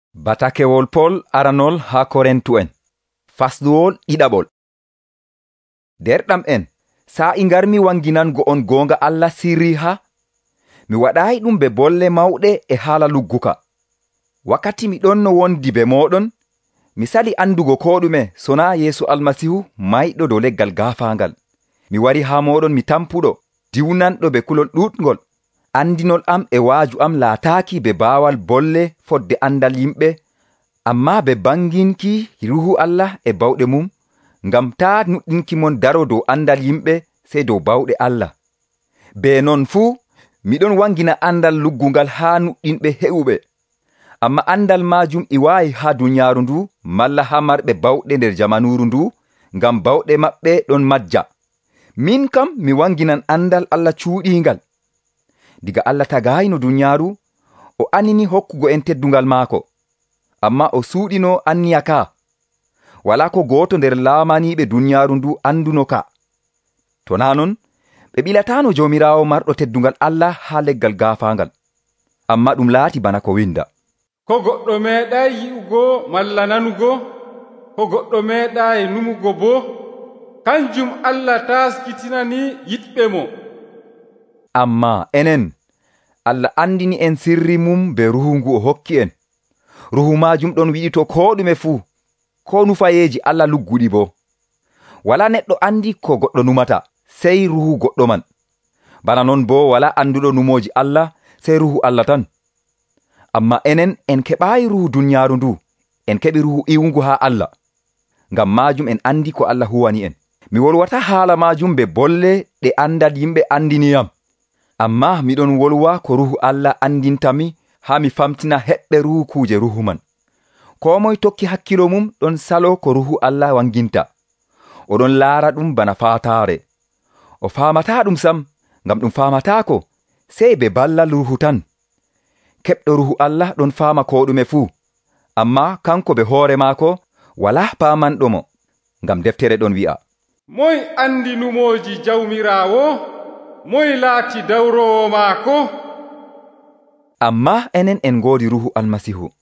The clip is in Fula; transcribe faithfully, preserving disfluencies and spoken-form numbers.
Batakewol Pol aranol ha Korintu'en. Fasduwol ɗiɗaɓol. Derɗam en, sa ingarmi wanginan go on gonga Allah sirri ha, mi waɗayi ɗum be bolle mawɗe e haala lugguka. Wakkati mi ɗon no wondi be moɗon, mi sali andugo ko ɗume sona Yesu Almasihu mayɗo dow leggal gafangal. Mi wari ha moɗon mi tampuɗo, diwnanɗo be kulol ɗuɗngol. Andinol am e waaju am laataaki be baawal bolle fodde andal yimɓe, amma be banginki ruhu Allah e bawɗe mum, ngam taa nuɗɗinki mon daro dow andal yimɓe sey dow bawɗe Allah. Be non fuu, miɗon wangina andal luggungal haa nuɗɗinɓe heɓuɓe, amma andal majum iwaayi haa dunyaaru ndu malla haa marɓe bawɗe nder jamanuru ndu, ngam bawɗe maɓɓe ɗon majja. Min kam mi wanginan andal Allah cuuɗingal. Diga Allah tagayino dunyaaru, o anini hokkugo en teddungal maako, amma o suuɗino anniya ka. Wala ko goto nder laamaniɓe dunyaaru ndu anduno ka. To na non, ɓe ɓilatano jomirawo marɗo teddungal Allah ha leggal gafangal. Amma ɗum laati bana ko winda: ko goɗɗo meeɗay yi'ugo malla nanugo, ko goɗɗo meeɗay numugo bo, kanjum Allah taskitinani yiɗɓe mo. Amma enen, Allah andini en sirri mum be ruhu ngu o hokki en. Ruhu majum ɗon wiɗito ko ɗume fuu, ko nufayeji Allah lugguɗi bo. Wala neɗɗo andi ko goɗɗo numata, sey ruhu goɗɗo man. Bana non bo wala anduɗo numoji Allah, sey ruhu Allah tan. Amma enen en keɓayi ruhu dunyaaru ndu, en keɓi ruhu iwungu ha Allah. Ngam majum en andi ko Allah huwani en. Mi wolwata haala majum be bolle ɗe andal yimɓe andiniyam. Amma miɗon wolwa ko ruhu Allah andintami ha mi famtina heɓɓe ruhu kuje ruhu man. Ko moy tokki hakkilo mum ɗon salo ko ruhu Allah wanginta. Oɗon laara ɗum bana fatare. O famata ɗum sam, ngam ɗum famatako, sey be ballal ruhu tan. Keɓɗo ruhu Allah ɗon fama ko ɗume fuu, amma kanko be hoore maako wala pamanɗo mo, ngam deftere ɗon wi'a: moy andi numoji jawmirawo, moy laati dawrowo maako. Amma enen en ngoodi ruhu Almasihu.